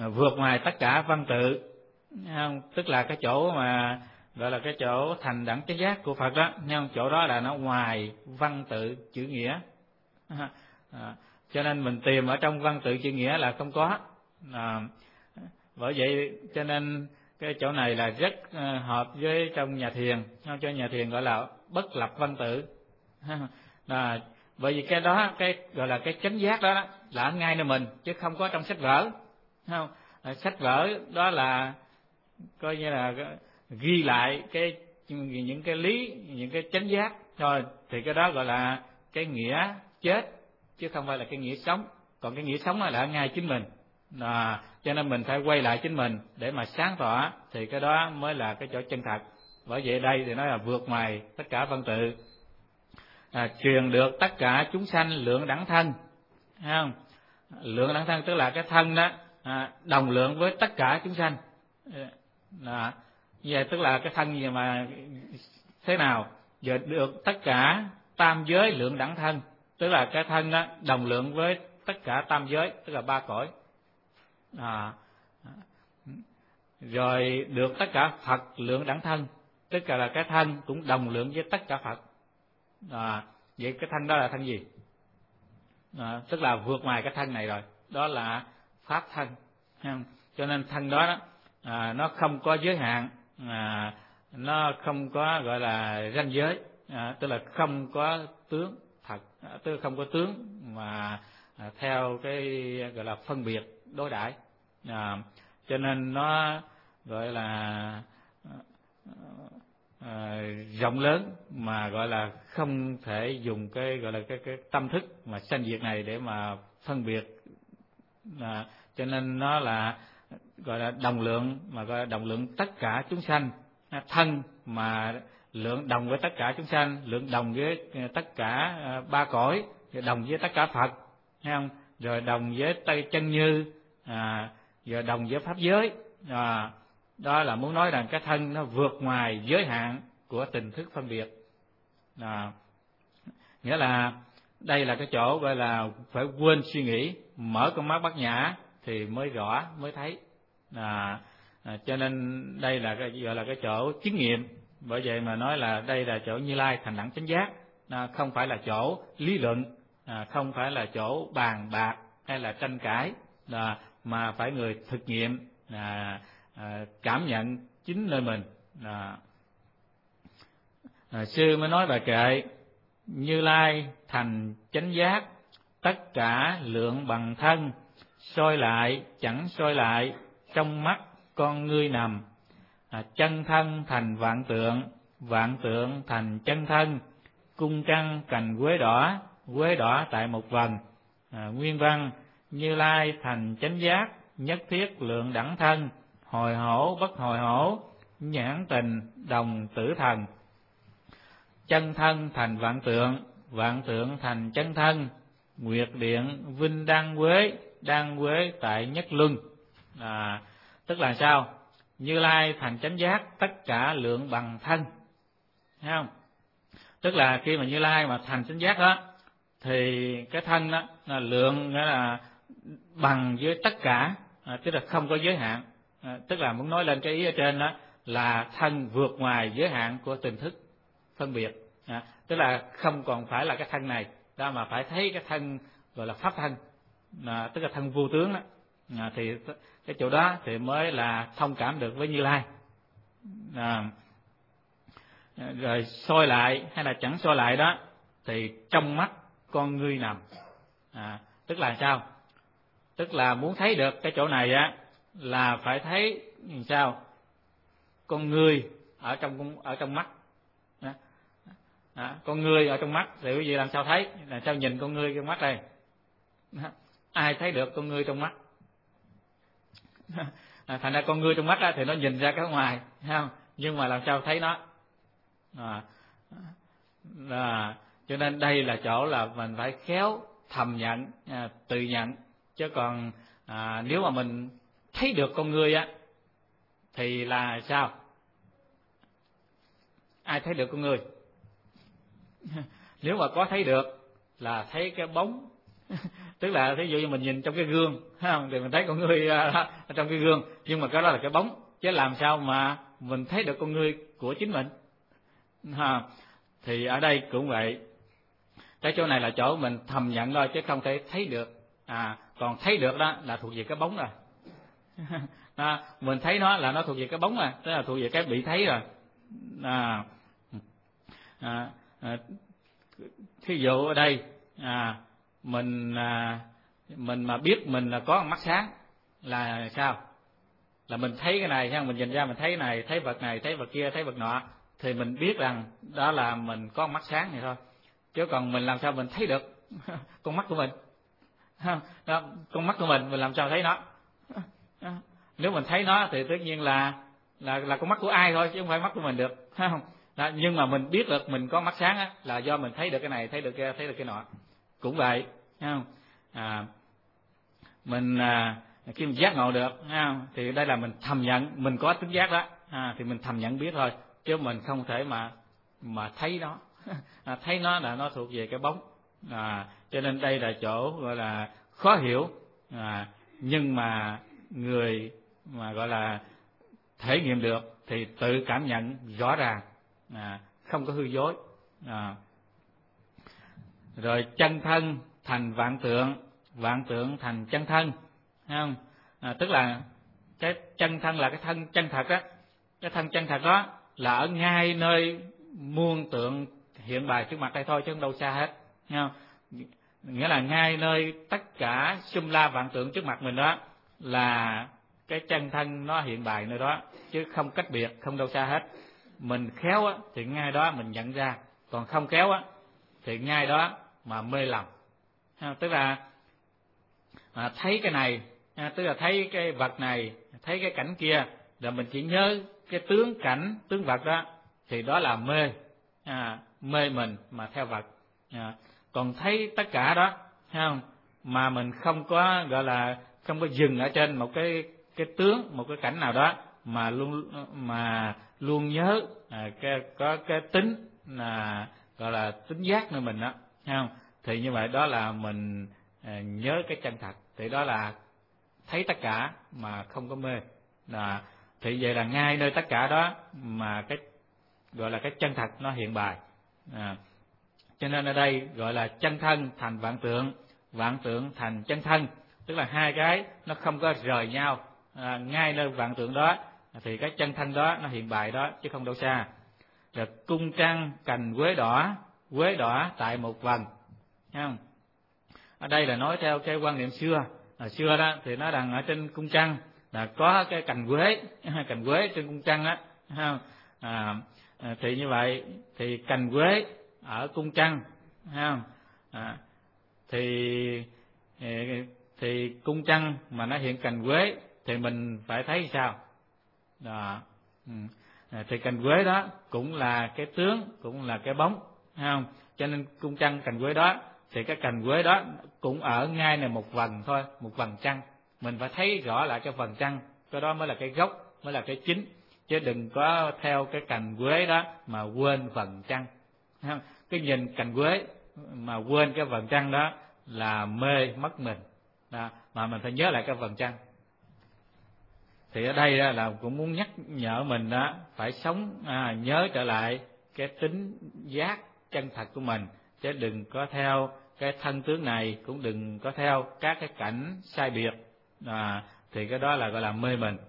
vượt ngoài tất cả văn tự, không? Tức là cái chỗ mà gọi là cái chỗ thành đẳng chánh giác của Phật đó, nhưng chỗ đó là nó ngoài văn tự chữ nghĩa. Cho nên mình tìm ở trong văn tự chữ nghĩa là không có. Bởi vậy cho nên cái chỗ này là rất hợp với trong nhà thiền, cho nhà thiền gọi là bất lập văn tự. Bởi vì cái đó, cái gọi là cái chánh giác đó là ở ngay nơi mình, chứ không có trong sách vở, không? Sách vở đó là coi như là ghi lại những cái lý, những cái chánh giác thôi, thì cái đó gọi là cái nghĩa chết, chứ không phải là cái nghĩa sống. Còn cái nghĩa sống là ở ngay chính mình. Cho nên mình phải quay lại chính mình để mà sáng tỏ, thì cái đó mới là cái chỗ chân thật. Bởi vậy đây thì nói là vượt ngoài tất cả văn tự, truyền được tất cả chúng sanh lượng đẳng thân, thấy không? Lượng đẳng thân tức là cái thân đó đồng lượng với tất cả chúng sanh. Như vậy tức là cái thân gì mà thế nào? Giờ được tất cả tam giới lượng đẳng thân, tức là cái thân đó đồng lượng với tất cả tam giới, tức là ba cõi. Rồi được tất cả Phật lượng đẳng thân, tức là cái thân cũng đồng lượng với tất cả Phật. Vậy cái thân đó là thân gì? Tức là vượt ngoài cái thân này rồi, đó là pháp thân. Cho nên thân đó, nó không có giới hạn, nó không có gọi là ranh giới, tức là không có tướng thật, tức là không có tướng mà theo cái gọi là phân biệt đối đãi. Cho nên nó gọi là rộng lớn, mà gọi là không thể dùng cái gọi là cái tâm thức mà sanh diệt này để mà phân biệt. Cho nên nó là gọi là đồng lượng, mà gọi là đồng lượng tất cả chúng sanh. Thân mà lượng đồng với tất cả chúng sanh, lượng đồng với tất cả ba cõi, rồi đồng với tất cả Phật, thấy không? Rồi đồng với Tây Chân Như, rồi đồng với pháp giới. Đó là muốn nói rằng cái thân nó vượt ngoài giới hạn của tình thức phân biệt. Nghĩa là đây là cái chỗ gọi là phải quên suy nghĩ, mở con mắt bát nhã thì mới rõ, mới thấy. Cho nên đây là cái gọi là cái chỗ chứng nghiệm. Bởi vậy mà nói là đây là chỗ Như Lai thành đẳng chánh giác, không phải là chỗ lý luận, không phải là chỗ bàn bạc hay là tranh cãi, mà phải người thực nghiệm, cảm nhận chính nơi mình. Sư mới nói bài kệ: Như Lai thành chánh giác, tất cả lượng bằng thân, soi lại chẳng soi lại, trong mắt con ngươi nằm. Chân thân thành vạn tượng thành chân thân, cung trăng cành quế đỏ tại một vần. Nguyên văn: Như Lai thành chánh giác, nhất thiết lượng đẳng thân, hồi hổ bất hồi hổ, nhãn tình đồng tử thần. Chân thân thành vạn tượng thành chân thân, nguyệt điện vinh đan quế tại nhất luân. Tức là sao? Như Lai thành chánh giác, tất cả lượng bằng thân, thấy không? Tức là khi mà Như Lai mà thành chánh giác đó, thì cái thân đó là lượng, nghĩa là bằng với tất cả, tức là không có giới hạn. Tức là muốn nói lên cái ý ở trên đó là thân vượt ngoài giới hạn của tình thức phân biệt. Tức là không còn phải là cái thân này đó, mà phải thấy cái thân gọi là pháp thân, tức là thân vô tướng đó. Thì cái chỗ đó thì mới là thông cảm được với Như Lai. Rồi soi lại hay là chẳng soi lại đó, thì trong mắt con ngươi nằm. Tức là sao? Tức là muốn thấy được cái chỗ này á, là phải thấy sao? Con ngươi ở trong mắt. Con ngươi ở trong mắt thì quý vị làm sao thấy? Làm sao nhìn con ngươi trong mắt đây? Ai thấy được con ngươi trong mắt? Thành ra con ngươi trong mắt á, thì nó nhìn ra cái ngoài, thấy không? Nhưng mà làm sao thấy nó? Cho nên đây là chỗ là mình phải khéo thầm nhận, tự nhận. Chứ còn nếu mà mình thấy được con ngươi á, thì là sao? Ai thấy được con ngươi? Nếu mà có thấy được là thấy cái bóng Tức là thí dụ như mình nhìn trong cái gương, thấy không, thì mình thấy con ngươi ở trong cái gương, nhưng mà cái đó là cái bóng, chứ làm sao mà mình thấy được con ngươi của chính mình. Thì ở đây cũng vậy, cái chỗ này là chỗ mình thầm nhận thôi, chứ không thể thấy được. Còn thấy được đó là thuộc về cái bóng rồi. Mình thấy nó là nó thuộc về cái bóng rồi, tức là thuộc về cái bị thấy rồi. Thí dụ ở đây mình mà biết mình là có mắt sáng là sao? Là mình thấy cái này, mình nhìn ra mình thấy cái này, thấy vật này, thấy vật kia, thấy vật nọ, thì mình biết rằng đó là mình có mắt sáng này thôi. Chứ còn mình làm sao mình thấy được con mắt của mình? Đó, con mắt của mình làm sao thấy nó? Nếu mình thấy nó thì tất nhiên là con mắt của ai thôi, chứ không phải mắt của mình được, thấy không? Đó, nhưng mà mình biết được mình có mắt sáng á, là do mình thấy được cái này, thấy được kia, thấy được cái nọ. Cũng vậy, thấy không? Mình khi mình giác ngộ được, thấy không? Thì đây là mình thầm nhận mình có tính giác đó, thì mình thầm nhận biết thôi, chứ mình không thể mà thấy nó. Thấy nó là nó thuộc về cái bóng. Cho nên đây là chỗ gọi là khó hiểu, nhưng mà người mà gọi là thể nghiệm được thì tự cảm nhận rõ ràng, không có hư dối. Rồi chân thân thành vạn tượng, vạn tượng thành chân thân, thấy không? Tức là cái chân thân là cái thân chân thật á, cái thân chân thật đó là ở ngay nơi muôn tượng hiện bày trước mặt đây thôi, chứ không đâu xa hết, thấy không? Nghĩa là ngay nơi tất cả sum la vạn tượng trước mặt mình đó là cái chân thân nó hiện bày nơi đó, chứ không cách biệt, không đâu xa hết. Mình khéo á thì ngay đó mình nhận ra, còn không khéo á thì ngay đó mà mê lầm. Tức là thấy cái này, tức là thấy cái vật này, thấy cái cảnh kia, rồi mình chỉ nhớ cái tướng cảnh, tướng vật đó, thì đó là mê, mê mình mà theo vật. Còn thấy tất cả đó, thấy không? Mà mình không có gọi là không có dừng ở trên một cái tướng, một cái cảnh nào đó, mà luôn nhớ có cái tính là gọi là tính giác nơi mình đó, thấy không? Thì như vậy đó là mình nhớ cái chân thật, thì đó là thấy tất cả mà không có mê. Thì vậy là ngay nơi tất cả đó mà cái gọi là cái chân thật nó hiện bày. Cho nên ở đây gọi là chân thân thành vạn tượng, vạn tượng thành chân thân, tức là hai cái nó không có rời nhau. Ngay nơi vạn tượng đó thì cái chân thân đó nó hiện bày đó, chứ không đâu xa. Rồi cung trăng cành quế đỏ tại một vần, thấy không? Ở đây là nói theo cái quan niệm xưa. Xưa đó thì nói rằng ở trên cung trăng là có cái cành quế trên cung trăng á, thấy không? Thì như vậy thì cành quế ở cung trăng, thấy không? Thì cung trăng mà nó hiện cành quế thì mình phải thấy sao? Thì cành quế đó cũng là cái tướng, cũng là cái bóng, thấy không? Cho nên cung trăng cành quế đó thì cái cành quế đó cũng ở ngay này một vần thôi, một vần trăng. Mình phải thấy rõ lại cái vần trăng, cái đó mới là cái gốc, mới là cái chính, chứ đừng có theo cái cành quế đó mà quên vần trăng. Cái nhìn cành quế mà quên cái vần trăng đó là mê mất mình, mà mình phải nhớ lại cái vần trăng. Thì ở đây là cũng muốn nhắc nhở mình đó phải sống, nhớ trở lại cái tính giác chân thật của mình, chứ đừng có theo cái thân tướng này, cũng đừng có theo các cái cảnh sai biệt, thì cái đó là gọi là mê mình.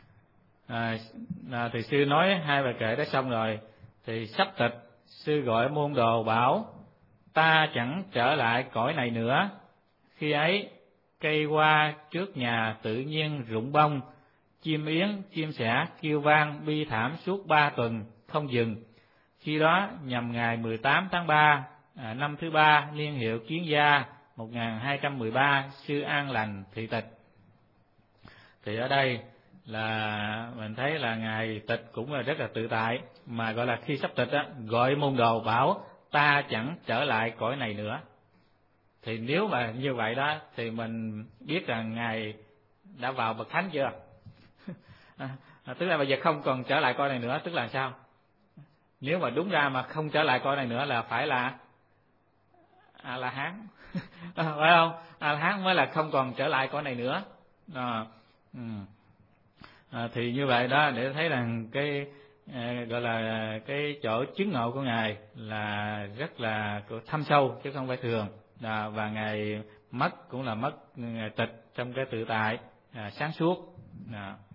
Thì sư nói hai bài kệ đó xong rồi, thì sắp tịch sư gọi môn đồ bảo: ta chẳng trở lại cõi này nữa. Khi ấy cây hoa trước nhà tự nhiên rụng bông, chim yến chim sẻ kêu vang bi thảm suốt 3 tuần không dừng. Khi đó nhằm ngày 18 tháng 3 năm thứ 3 niên hiệu Kiến Gia 1213, sư an lành thị tịch. Thì ở đây là mình thấy là ngài tịch cũng là rất là tự tại, mà gọi là khi sắp tịch á, gọi môn đồ bảo ta chẳng trở lại cõi này nữa. Thì nếu mà như vậy đó thì mình biết rằng ngài đã vào bậc thánh chưa? Tức là bây giờ không còn trở lại cõi này nữa, tức là sao? Nếu mà đúng ra mà không trở lại cõi này nữa là phải là A La Hán. Phải không? A La Hán mới là không còn trở lại cõi này nữa. Thì như vậy đó, để thấy rằng cái gọi là cái chỗ chứng ngộ của ngài là rất là thâm sâu chứ không phải thường. Và ngài mất cũng là mất ngài tịch trong cái tự tại sáng suốt.